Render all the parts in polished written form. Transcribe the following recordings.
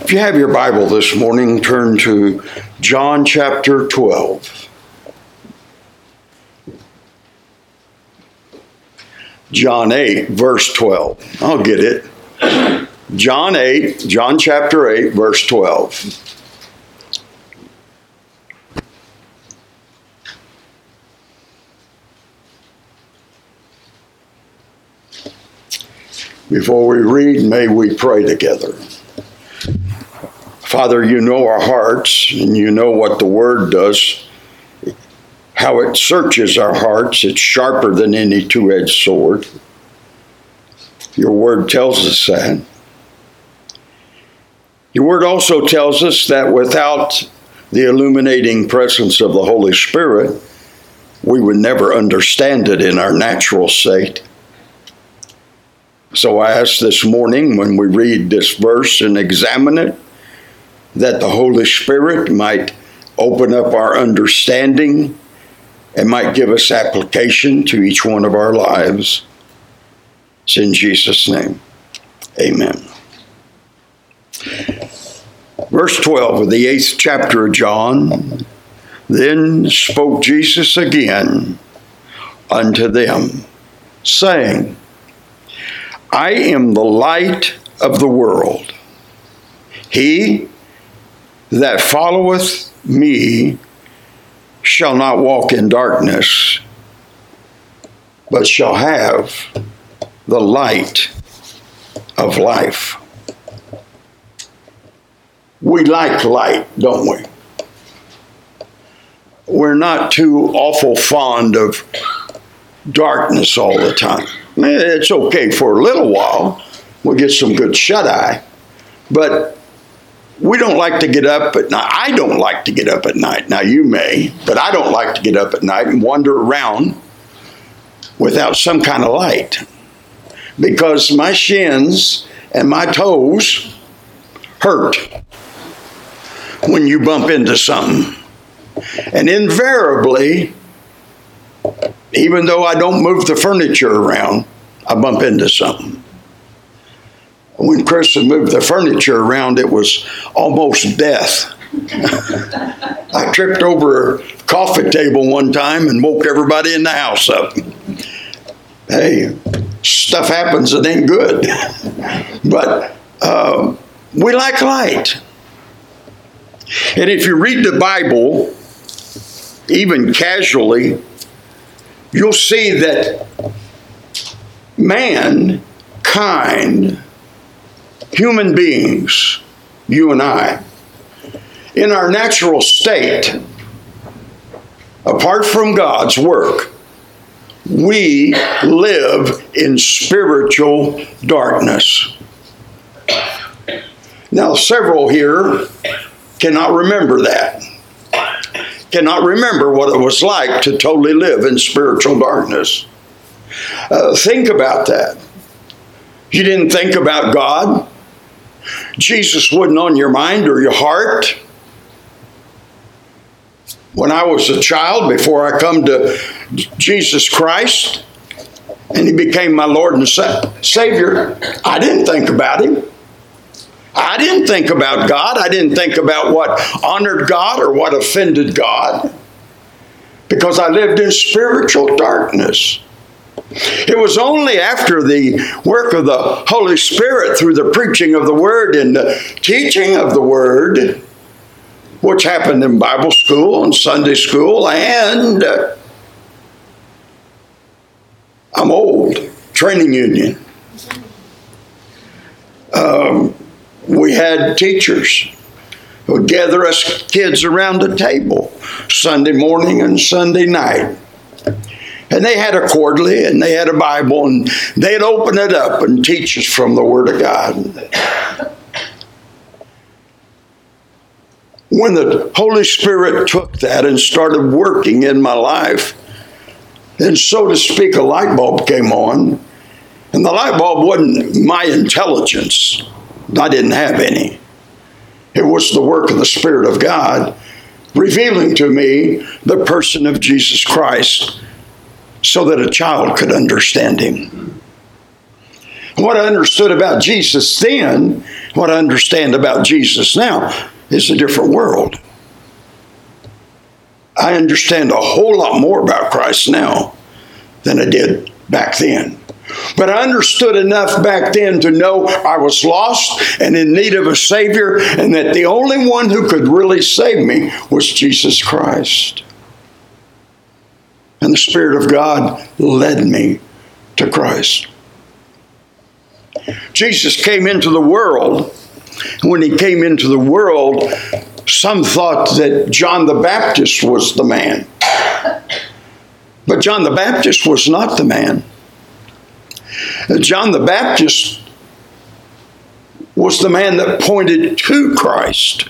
If you have your Bible this morning, turn to John chapter 12. John 8, verse 12. I'll get it. John chapter 8, verse 12. Before we read, may we pray together. Father, you know our hearts, and you know what the Word does, how it searches our hearts. It's sharper than any two-edged sword. Your Word tells us that. Your Word also tells us that without the illuminating presence of the Holy Spirit, we would never understand it in our natural state. So I ask this morning, when we read this verse and examine it, that the Holy Spirit might open up our understanding and might give us application to each one of our lives. It's in Jesus' name. Amen. Verse 12 of the 8th chapter of John. Then spoke Jesus again unto them, saying, I am the light of the world. He that followeth me shall not walk in darkness, but shall have the light of life. We like light, don't we? We're not too awful fond of darkness all the time. It's okay for a little while. We'll get some good shut-eye. But we don't like to get up at night. I don't like to get up at night. Now, you may, but I don't like to get up at night and wander around without some kind of light. Because my shins and my toes hurt when you bump into something. And invariably, even though I don't move the furniture around, I bump into something. When Chris had moved the furniture around, it was almost death. I tripped over a coffee table one time and woke everybody in the house up. Hey, stuff happens that ain't good. But we like light. And if you read the Bible, even casually, you'll see that mankind, human beings, you and I, in our natural state, apart from God's work, we live in spiritual darkness. Now, several here cannot remember that. Cannot remember what it was like to totally live in spiritual darkness. Think about that. You didn't think about God. Jesus wasn't on your mind or your heart. When I was a child, before I come to Jesus Christ, and He became my Lord and Savior, I didn't think about Him. I didn't think about God. I didn't think about what honored God or what offended God, because I lived in spiritual darkness. It was only after the work of the Holy Spirit through the preaching of the Word and the teaching of the Word, which happened in Bible school and Sunday school, and I'm old, training union. We had teachers who would gather us kids around a table Sunday morning and Sunday night. And they had a quarterly and they had a Bible, and they'd open it up and teach us from the Word of God. When the Holy Spirit took that and started working in my life, then, so to speak, a light bulb came on. And the light bulb wasn't my intelligence. I didn't have any. It was the work of the Spirit of God revealing to me the person of Jesus Christ so that a child could understand Him. What I understood about Jesus then, what I understand about Jesus now, is a different world. I understand a whole lot more about Christ now than I did back then. But I understood enough back then to know I was lost and in need of a Savior, and that the only one who could really save me was Jesus Christ. And the Spirit of God led me to Christ. Jesus came into the world. When he came into the world, some thought that John the Baptist was the man. But John the Baptist was not the man. John the Baptist was the man that pointed to Christ.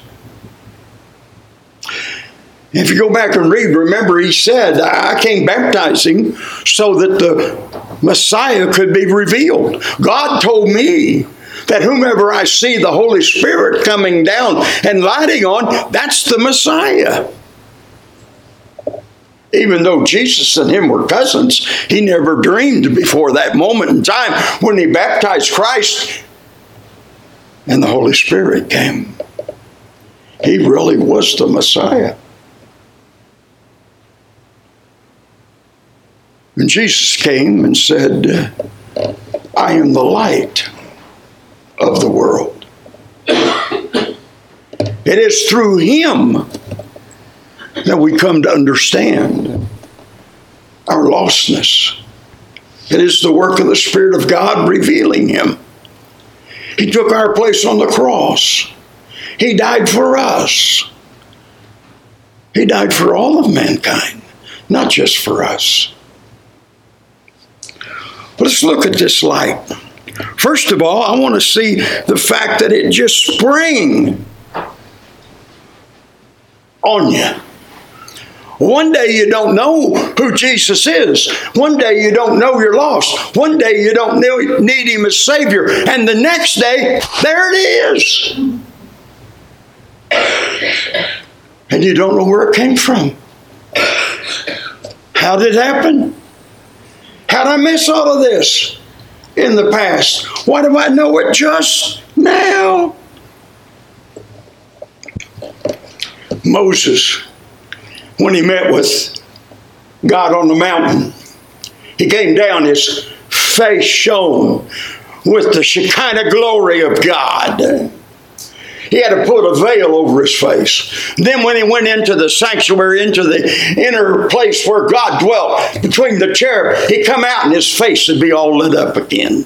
If you go back and read, remember he said, I came baptizing so that the Messiah could be revealed. God told me that whomever I see the Holy Spirit coming down and lighting on, that's the Messiah. Even though Jesus and him were cousins, he never dreamed before that moment in time when he baptized Christ and the Holy Spirit came. He really was the Messiah. And Jesus came and said, I am the light of the world. It is through him that we come to understand our lostness. It is the work of the Spirit of God revealing him. He took our place on the cross. He died for us. He died for all of mankind, not just for us. But let's look at this light. First of all, I want to see the fact that it just sprang on you. One day you don't know who Jesus is. One day you don't know you're lost. One day you don't need him as Savior. And the next day, there it is. And you don't know where it came from. How did it happen? How did I miss all of this in the past? Why do I know it just now? Moses, when he met with God on the mountain, he came down, his face shone with the Shekinah glory of God. He had to put a veil over his face. Then when he went into the sanctuary, into the inner place where God dwelt, between the cherub, he'd come out and his face would be all lit up again.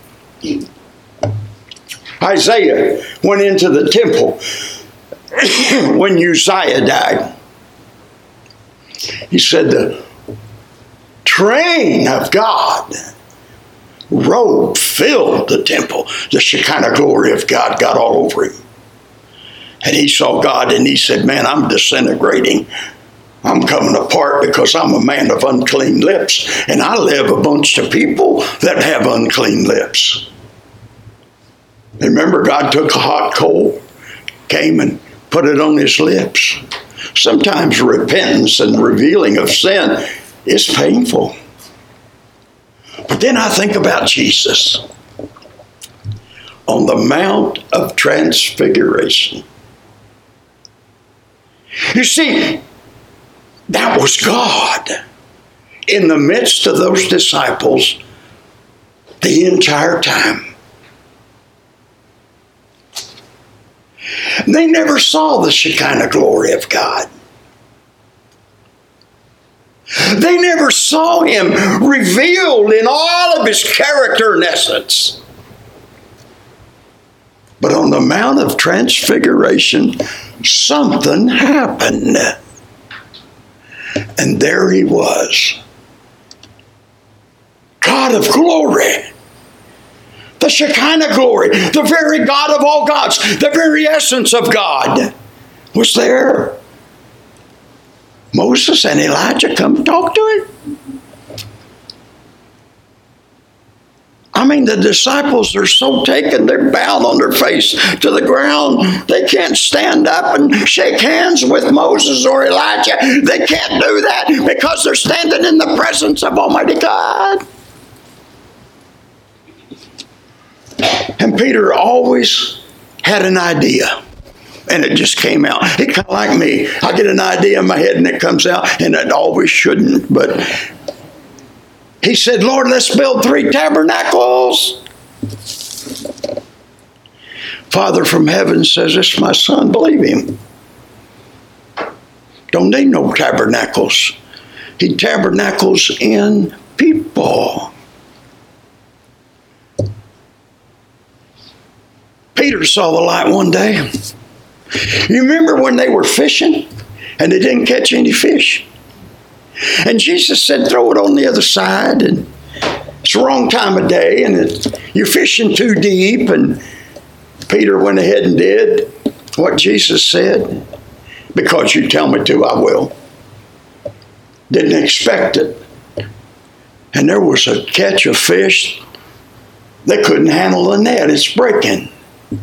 Isaiah went into the temple when Uzziah died. He said the train of God robe filled the temple. The Shekinah glory of God got all over him. And he saw God and he said, man, I'm disintegrating. I'm coming apart because I'm a man of unclean lips. And I live a bunch of people that have unclean lips. Remember, God took a hot coal, came and put it on his lips. Sometimes repentance and revealing of sin is painful. But then I think about Jesus on the Mount of Transfiguration. You see, that was God in the midst of those disciples the entire time. They never saw the Shekinah glory of God. They never saw him revealed in all of his character and essence. But on the Mount of Transfiguration, something happened. And there he was. God of glory. The Shekinah glory. The very God of all gods. The very essence of God was there. Moses and Elijah come talk to him. I mean, the disciples are so taken, they're bowed on their face to the ground. They can't stand up and shake hands with Moses or Elijah. They can't do that because they're standing in the presence of Almighty God. And Peter always had an idea. And it just came out. It kind of like me. I get an idea in my head and it comes out, and it always shouldn't. But he said, Lord, let's build 3 tabernacles. Father from heaven says, it's my son, believe him. Don't need no tabernacles. He tabernacles in people. Peter saw the light one day. You remember when they were fishing and they didn't catch any fish? And Jesus said, throw it on the other side. And it's the wrong time of day and you're fishing too deep. And Peter went ahead and did what Jesus said. Because you tell me to, I will. Didn't expect it. And there was a catch of fish. They couldn't handle the net. It's breaking.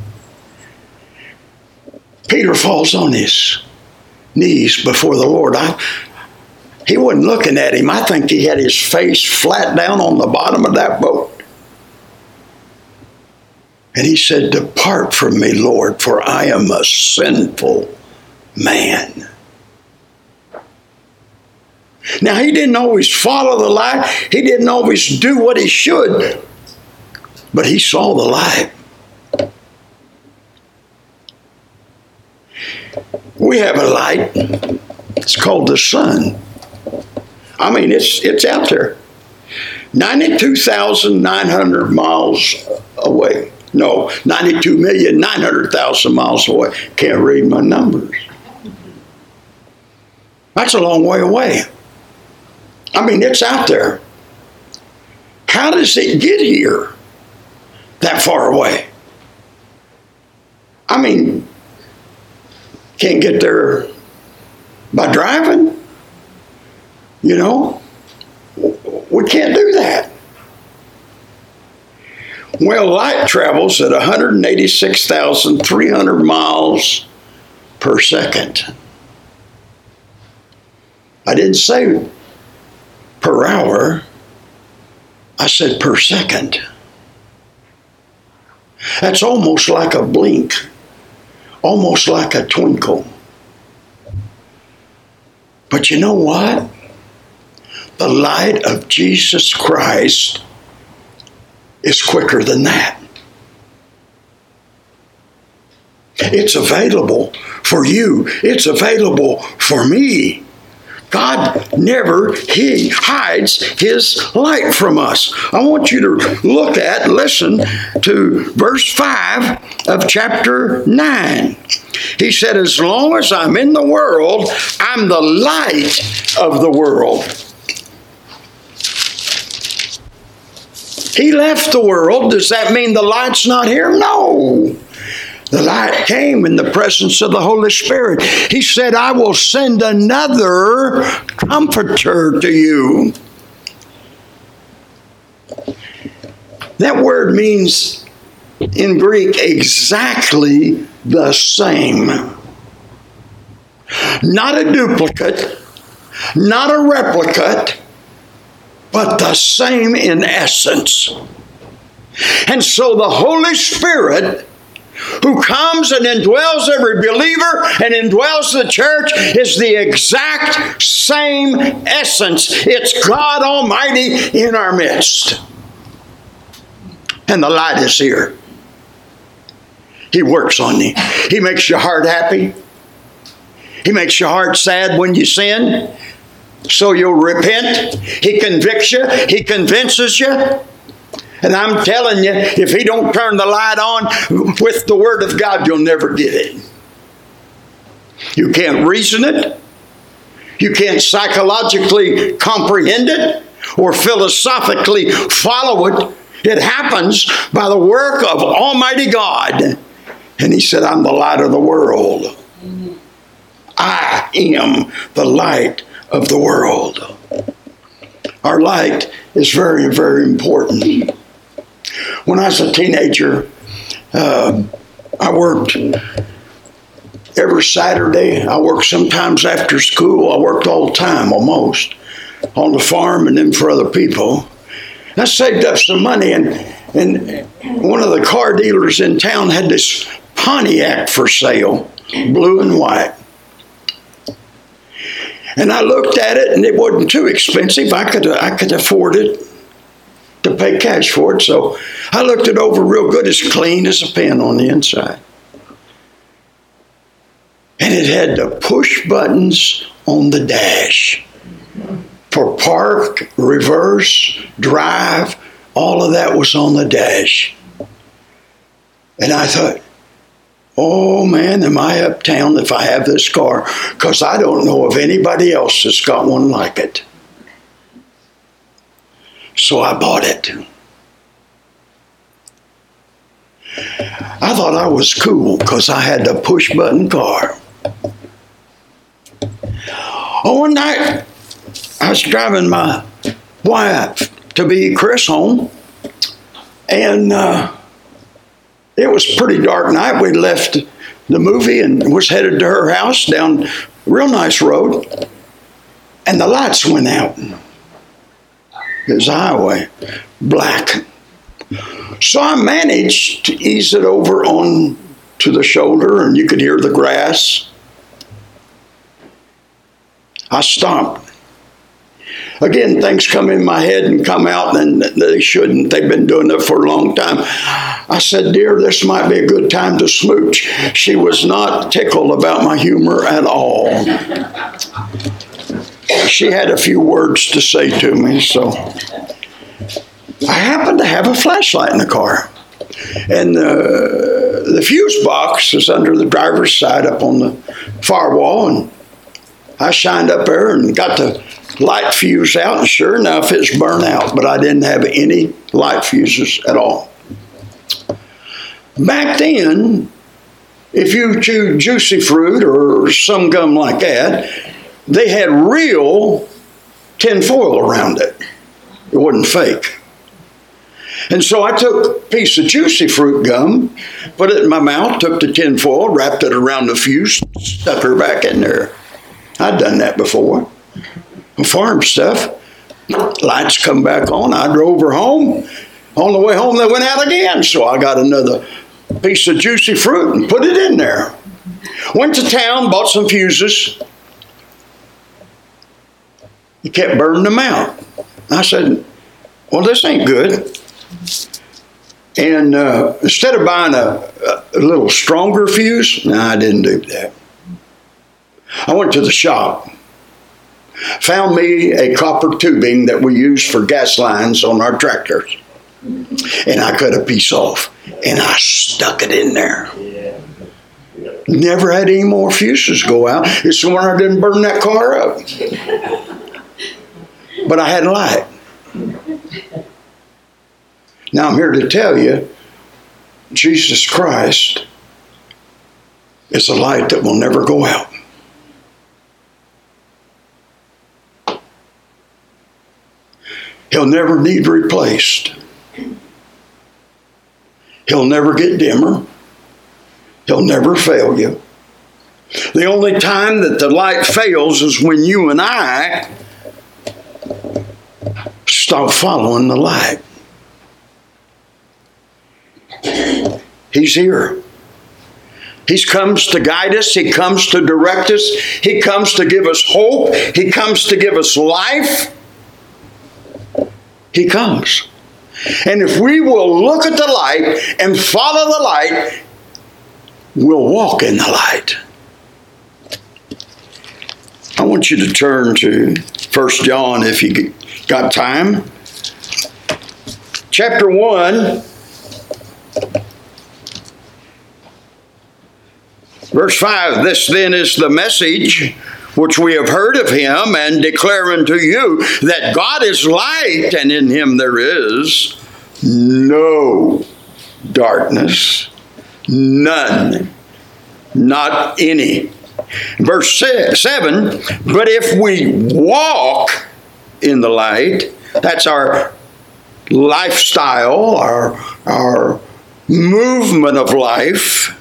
Peter falls on his knees before the Lord. He wasn't looking at him. I think he had his face flat down on the bottom of that boat. And he said, depart from me, Lord, for I am a sinful man. Now, he didn't always follow the light. He didn't always do what he should. But he saw the light. We have a light. It's called the sun. I mean, it's out there. 92,900 miles away. No, 92,900,000 miles away. Can't read my numbers. That's a long way away. I mean, it's out there. How does it get here that far away? I mean, can't get there by driving. You know, we can't do that. Well, light travels at 186,300 miles per second. I didn't say per hour. I said per second. That's almost like a blink. Almost like a twinkle. But you know what? The light of Jesus Christ is quicker than that. It's available for you. It's available for me. God never hides his light from us. I want you to listen to verse 5 of chapter 9. He said, as long as I'm in the world, I'm the light of the world. He left the world. Does that mean the light's not here? No. The light came in the presence of the Holy Spirit. He said, I will send another comforter to you. That word means in Greek exactly the same. Not a duplicate, not a replicate, but the same in essence. And so the Holy Spirit, who comes and indwells every believer and indwells the church, is the exact same essence. It's God Almighty in our midst. And the light is here. He works on you. He makes your heart happy. He makes your heart sad when you sin, so you'll repent. He convicts you. He convinces you. And I'm telling you, if he don't turn the light on with the Word of God, you'll never get it. You can't reason it. You can't psychologically comprehend it or philosophically follow it. It happens by the work of Almighty God. And he said, I'm the light of the world. I am the light of the world. Our light is very, very important. When I was a teenager, I worked every Saturday. I worked sometimes after school. I worked all the time, almost, on the farm and then for other people. I saved up some money, and And one of the car dealers in town had this Pontiac for sale, blue and white. And I looked at it, and it wasn't too expensive. I could afford it to pay cash for it. So I looked it over real good. It's clean as a pin on the inside. And it had the push buttons on the dash for park, reverse, drive. All of that was on the dash. And I thought, oh man, am I uptown if I have this car? Because I don't know of anybody else that's got one like it. So I bought it. I thought I was cool because I had the push button car. Oh, one night I was driving my wife to be Chris home, and it was a pretty dark night. We left the movie and was headed to her house down a real nice road, and the lights went out. It was a highway, black. So I managed to ease it over on to the shoulder, and you could hear the grass. I stopped. Again, things come in my head and come out, and they shouldn't. They've been doing it for a long time. I said, dear, this might be a good time to smooch. She was not tickled about my humor at all. She had a few words to say to me, so I happened to have a flashlight in the car. And the fuse box is under the driver's side up on the firewall, and I shined up there and got the light fuse out, and sure enough, it's burnt out, but I didn't have any light fuses at all. Back then, if you chewed juicy fruit or some gum like that, they had real tin foil around it. It wasn't fake. And so I took a piece of juicy fruit gum, put it in my mouth, took the tin foil, wrapped it around the fuse, stuck her back in there. I'd done that before. Farm stuff. Lights come back on. I drove her home. On the way home, they went out again. So I got another piece of juicy fruit and put it in there. Went to town, bought some fuses. He kept burning them out. I said, well, this ain't good. And instead of buying a little stronger fuse, no, I didn't do that. I went to the shop, found me a copper tubing that we use for gas lines on our tractors. And I cut a piece off, and I stuck it in there. Never had any more fuses go out. It's when I didn't burn that car up. But I had light. Now I'm here to tell you, Jesus Christ is a light that will never go out. He'll never need replaced. He'll never get dimmer. He'll never fail you. The only time that the light fails is when you and I stop following the light. He's here. He comes to guide us. He comes to direct us. He comes to give us hope. He comes to give us life. He comes. And if we will look at the light and follow the light, we'll walk in the light. I want you to turn to 1 John if you got time. Chapter 1, verse 5. This then is the message which we have heard of him and declare unto you, that God is light, and in him there is no darkness. None. Not any. Verse 7, but if we walk in the light, that's our lifestyle, our movement of life.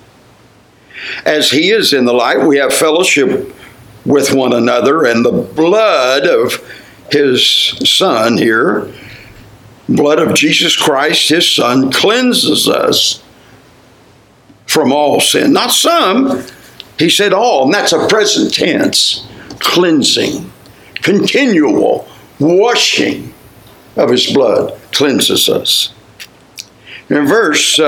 As he is in the light, we have fellowship with one another, and the blood of his Son here blood of Jesus Christ, his Son, cleanses us from all sin. Not some. He said all, and that's a present tense. Cleansing, continual washing of his blood cleanses us. In verse,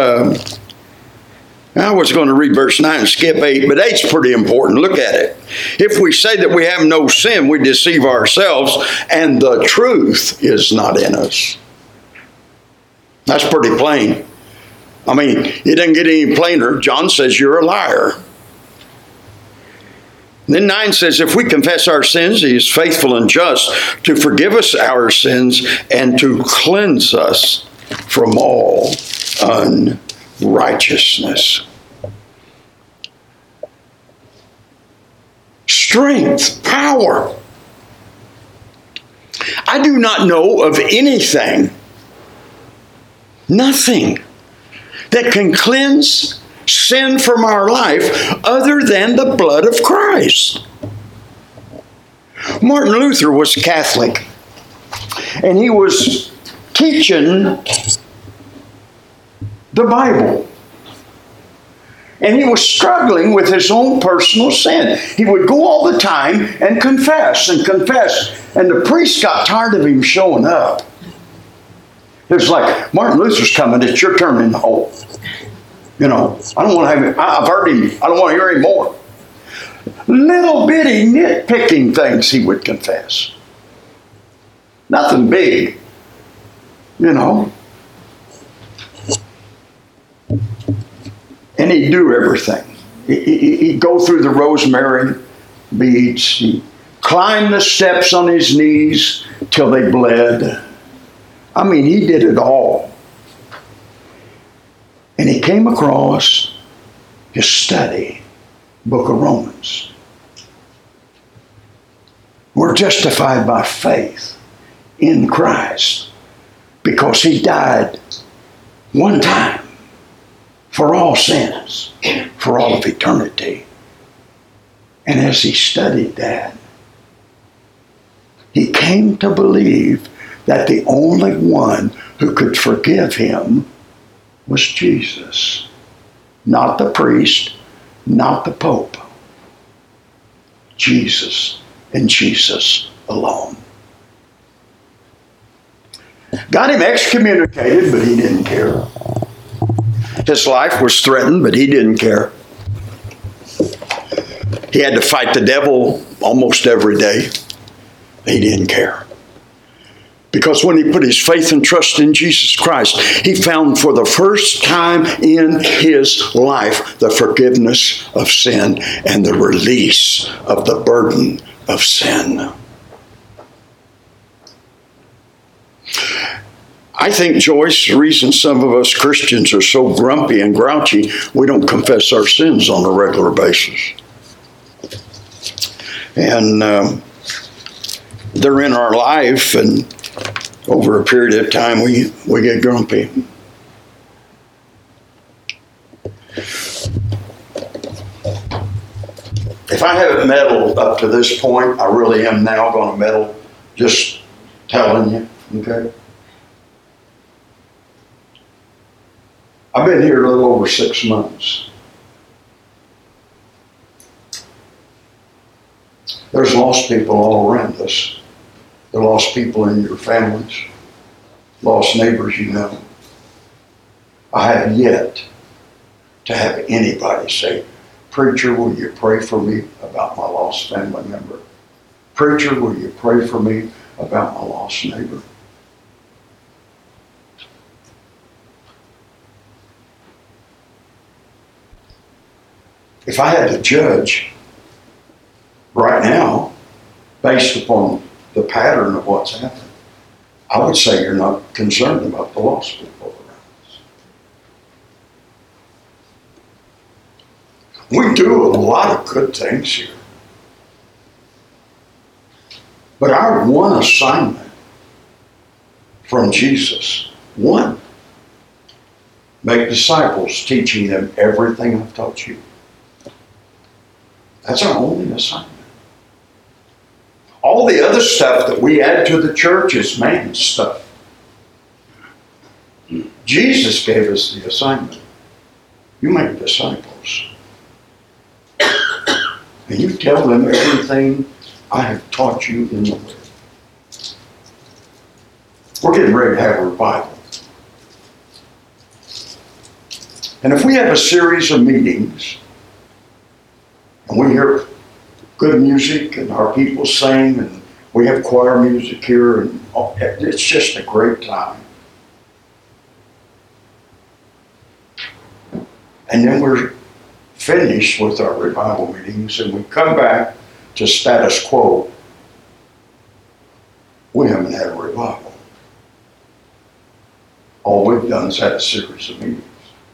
I was going to read verse 9 and skip 8, but 8's pretty important. Look at it. If we say that we have no sin, we deceive ourselves, and the truth is not in us. That's pretty plain. I mean, it doesn't get any plainer. John says you're a liar. Then 9 says, if we confess our sins, he is faithful and just to forgive us our sins and to cleanse us from all unrighteousness. Strength, power. I do not know of anything, nothing, that can cleanse sin from our life other than the blood of Christ. Martin Luther was Catholic, and he was teaching the Bible. And he was struggling with his own personal sin. He would go all the time and confess and confess. And the priest got tired of him showing up. It was like, Martin Luther's coming, it's your turn in the hole. You know, I don't want to have him. I've heard him. I don't want to hear him more. Little bitty nitpicking things he would confess. Nothing big, you know. And he'd do everything. He'd go through the rosemary beads. He'd climb the steps on his knees till they bled. I mean, he did it all. And he came across his study, book of Romans. We're justified by faith in Christ because he died one time for all sins, for all of eternity. And as he studied that, he came to believe that the only one who could forgive him was Jesus. Not the priest, not the Pope. Jesus and Jesus alone. Got him excommunicated, but he didn't care. His life was threatened, but he didn't care. He had to fight the devil almost every day. He didn't care. Because when he put his faith and trust in Jesus Christ, he found for the first time in his life the forgiveness of sin and the release of the burden of sin. I think, Joyce, the reason some of us Christians are so grumpy and grouchy, we don't confess our sins on a regular basis. And they're in our life, and over a period of time, we get grumpy. If I haven't meddled up to this point, I really am now going to meddle, just telling you, okay? I've been here a little over 6 months. There's lost people all around us. There are lost people in your families, lost neighbors you know. I have yet to have anybody say, "Preacher, will you pray for me about my lost family member? Preacher, will you pray for me about my lost neighbor?" If I had to judge right now, based upon the pattern of what's happened, I would say you're not concerned about the lost people around us. We do a lot of good things here. But our one assignment from Jesus, one, make disciples, teaching them everything I've taught you. That's our only assignment. All the other stuff that we add to the church is man's stuff. Jesus gave us the assignment. You make disciples. And you tell them everything I have taught you in the Word. We're getting ready to have a revival. And if we have a series of meetings, and we hear good music, and our people sing, and we have choir music here, and it's just a great time. And then we're finished with our revival meetings, and we come back to status quo. We haven't had a revival. All we've done is had a series of meetings.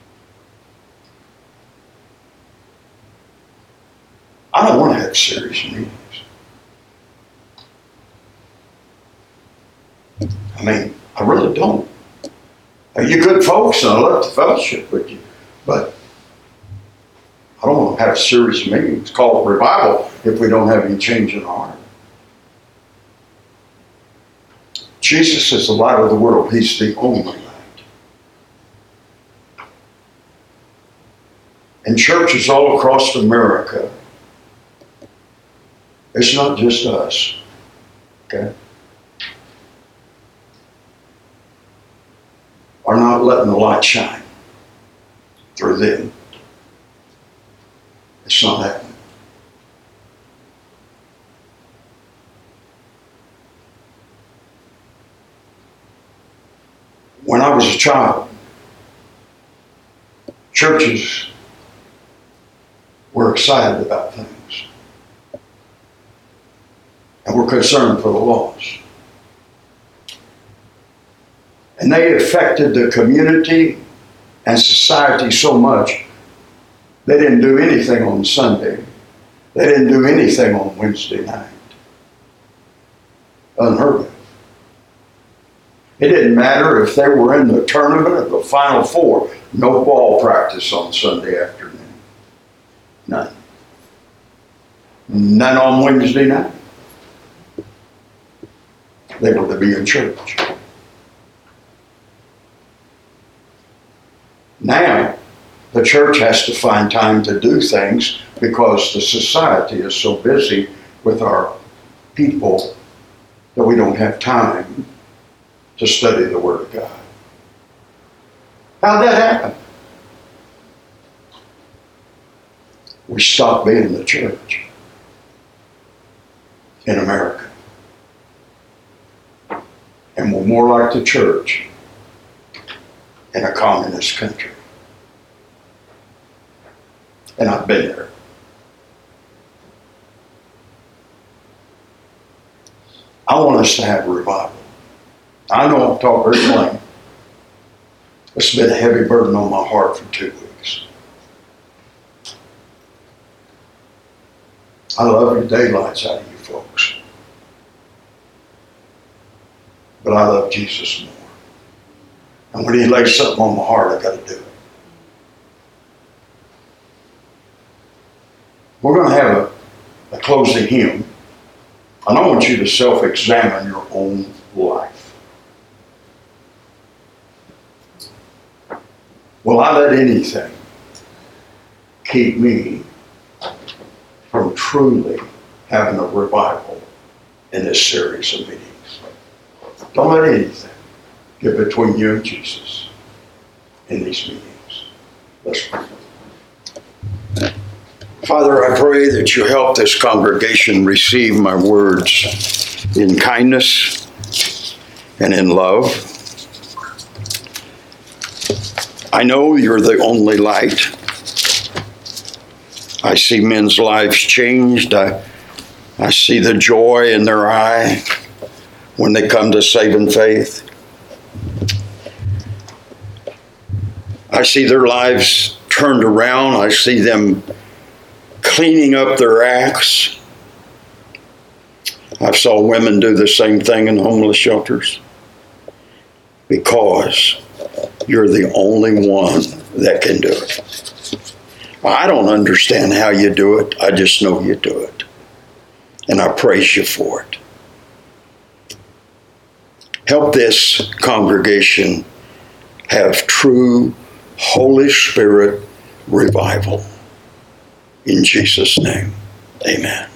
I don't want to have a series of meetings. I mean, I really don't. You're good folks, and I love to fellowship with you, but I don't want to have a series of meetings called revival if we don't have any change in our heart. Jesus is the light of the world. He's the only light. And churches all across America, it's not just us, okay, are not letting the light shine through them. It's not happening. When I was a child, churches were excited about things. And were concerned for the lost. And they affected the community and society so much, they didn't do anything on Sunday. They didn't do anything on Wednesday night. Unheard of. It didn't matter if they were in the tournament of the Final Four. No ball practice on Sunday afternoon. None. None on Wednesday night. They were to be in church. Now, the church has to find time to do things because the society is so busy with our people that we don't have time to study the Word of God. How'd that happen? We stopped being the church in America. And we're more like the church in a communist country. And I've been there. I want us to have a revival. I know I've talked very plain. It's been a heavy burden on my heart for 2 weeks. I love the daylights out of you folks. But I love Jesus more. And when He lays something on my heart, I got to do it. We're going to have a closing hymn. And I want you to self-examine your own life. Will I let anything keep me from truly having a revival in this series of meetings? Don't let anything get between you and Jesus in these meetings. Let's pray. Father, I pray that you help this congregation receive my words in kindness and in love. I know you're the only light. I see men's lives changed. I see the joy in their eye when they come to saving faith. I see their lives turned around. I see them cleaning up their acts. I saw women do the same thing in homeless shelters. Because you're the only one that can do it. I don't understand how you do it. I just know you do it. And I praise you for it. Help this congregation have true Holy Spirit revival. In Jesus' name, amen.